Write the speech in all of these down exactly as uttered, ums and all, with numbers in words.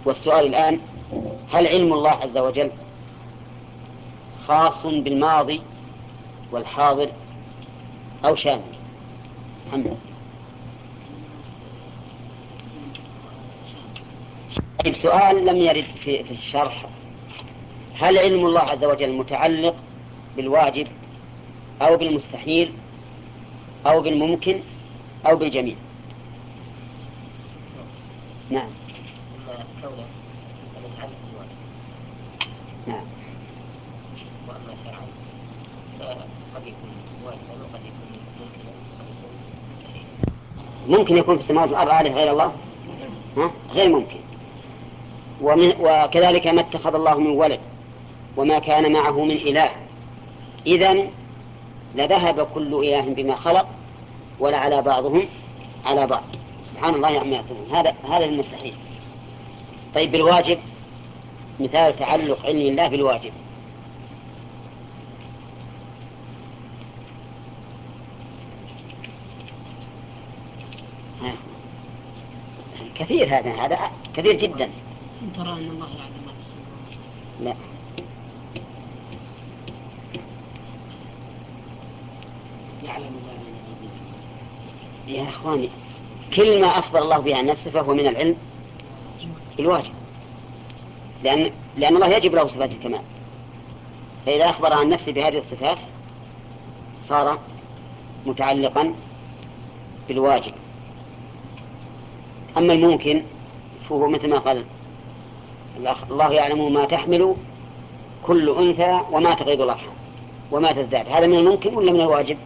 والسؤال الآن: هل علم الله عز وجل خاص بالماضي والحاضر أو شامل؟ محمد. طيب، سؤال لم يرد في, في الشرح: هل علم الله عز وجل متعلق بالواجب أو بالمستحيل أو بالممكن أو بالجميع؟ نعم. كونه متعلق بالواجب. نعم. وأما شرعا فقد يكون واجبا وقد يكون ممكنا وقد يكون مستحيلا. ممكن يكون في السماوات والأرض آلهة غير الله؟ ها؟ غير ممكن. ومن وكذلك ما اتخذ الله من ولد وما كان معه من إله، إذن لذهب كل إله بما خلق ولعلى بعضهم على بعض، سبحان الله عما يصفون. هذا هذا المستحيل. طيب، بالواجب، مثال تعلق علم الله بالواجب: كثير، هذا هذا كثير جدا. ترى أن الله يعلم ما في السماوات. لا، يعلم ما بين أيديهم. يا أخواني، كل ما أخبر الله به عن نفسه فهو من العلم بالواجب، لأن لأن الله يجب له صفات الكمال، فإذا أخبر عن نفسه بهذه الصفات صار متعلقا بالواجب. أما الممكن فهو مثل ما قال الله: يعلم ما تحمل كل أنثى وما تغيض الأرحام وما تزداد. هذا من الممكن ولا من الواجب؟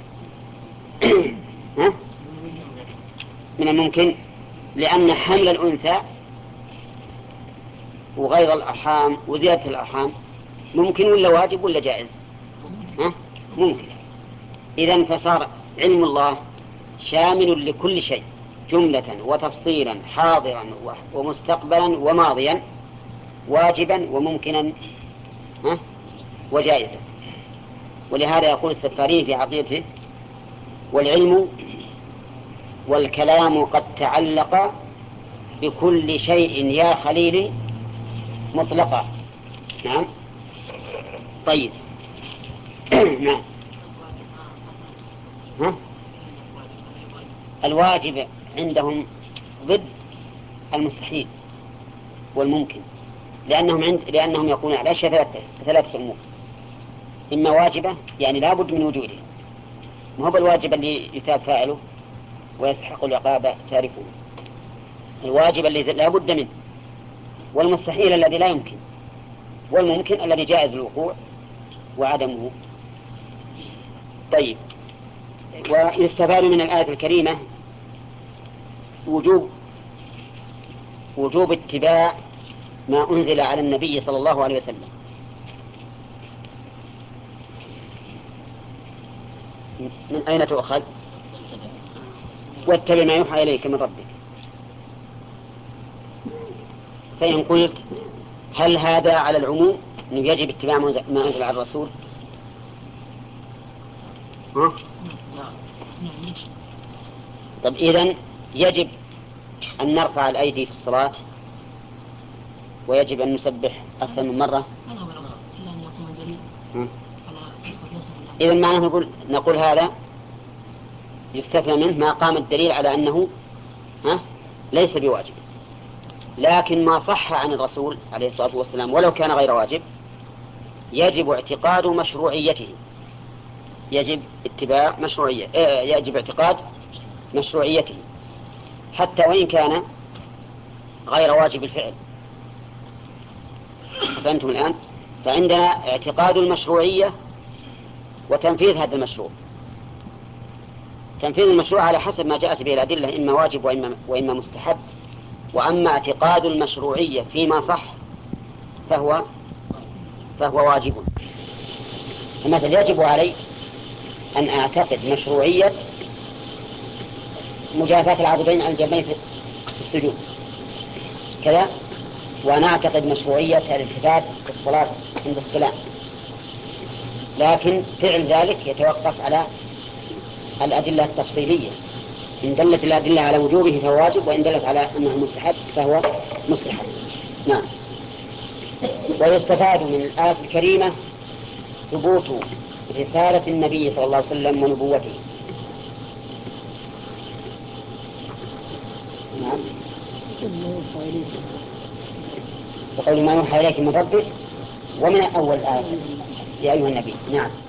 ها؟ من الممكن، لأن حمل الأنثى وغيض الأرحام وزيادة الأرحام ممكن ولا واجب ولا جائز؟ ها؟ ممكن. إذن فصار علم الله شامل لكل شيء جملة وتفصيلا، حاضرا ومستقبلا وماضيا، واجبا وممكنا وجائزا. ولهذا يقول السفاري في عقيدته: والعلم والكلام قد تعلق بكل شيء يا خليلي مطلقا. نعم. طيب. نعم. ها؟ الواجب عندهم ضد المستحيل والممكن، لأنهم عند لأنهم يقولون على أشياء ثلاثة ثلاثة أمور: إما واجبة يعني لا بد من وجوده، ما هو الواجب اللي يثاب فاعله ويستحق العقاب تاركه، الواجب الذي لا بد منه، والمستحيل الذي لا يمكن، والممكن الذي جائز الوقوع وعدمه. طيب، ويستفاد من الآية الكريمة وجوب وجوب اتباع ما أنزل على النبي صلى الله عليه وسلم. من أين تؤخذ؟ واتبع ما يوحى إليك من ربك. فإن قلت هل هذا على العموم أنه يجب اتباع ما أنزل على الرسول؟ ها؟ طب إذن يجب أن نرفع الأيدي في الصلاة، ويجب أن نسبح أكثر من مرة. إذن معناه نقول, نقول هذا يستثنى منه ما قام الدليل على أنه ها ليس بواجب، لكن ما صح عن الرسول عليه الصلاة والسلام ولو كان غير واجب يجب اعتقاد مشروعيته، يجب اتباع مشروعية يجب اعتقاد مشروعيته حتى وإن كان غير واجب الفعل. فهمتم الآن؟ فعندنا اعتقاد المشروعية وتنفيذ هذا المشروع. تنفيذ المشروع على حسب ما جاءت به الأدلة، إما واجب وإما, وإما مستحب. وأما اعتقاد المشروعية فيما صح فهو فهو واجب. مثلا يجب علي أن أعتقد مشروعية مجافاة العضدين عن الجنبين في السجود كذا، وأنا أعتقد مشروعية الالتفات في الصلاة عند السلام، لكن فعل ذلك يتوقف على الأدلة التفصيلية. إن دلت الأدلة على وجوبه فهو واجب، وإن دلت على أنه مستحب فهو مستحب. نعم. ويستفاد من الآية الكريمة ثبوت رسالة النبي صلى الله عليه وسلم ونبوته. نعم. وقول ما يوحى إليك من ربك ومن أول آية يا أيها النبي. نعم.